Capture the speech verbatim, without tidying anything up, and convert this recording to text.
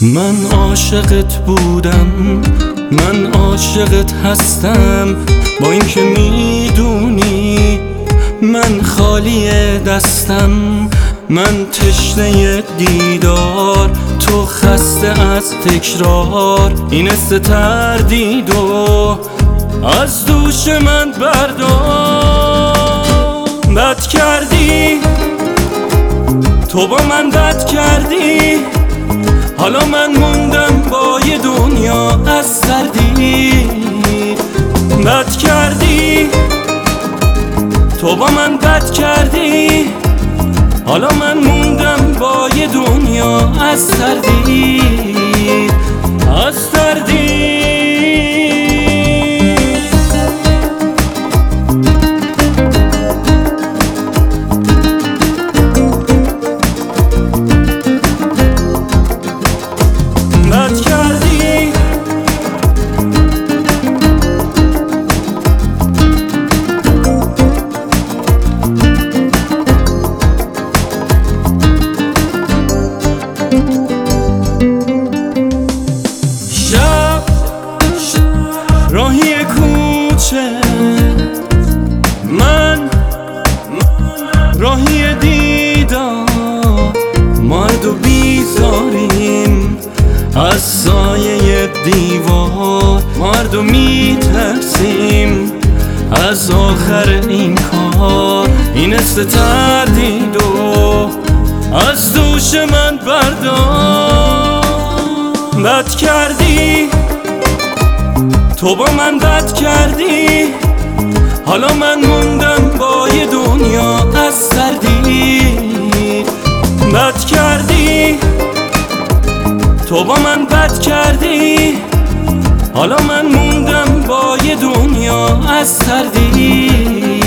من عاشقت بودم، من عاشقت هستم، با اینکه میدونی من خالی دستم. من تشنه دیدار، تو خسته از تکرار. این استردید و از دوش من بردار. بد کردی تو، با من بد کردی، حالا من موندم با یه دنیا از سردی. بد کردی تو، با من بد کردی، حالا من موندم با یه دنیا از سردی، از سردی. بد کردی شب راهی کوچه، من راهی دیدار. مرد و بیزاریم از سایه دیوار، مرد و میترسیم از آخر این کار. این استردید و از دوش من بردار. بد کردی تو، با من بد کردی، حالا من موندم با یه دنیا از سردی. بد کردی تو، با من بد کردی، حالا من موندم با یه دنیا از سردی.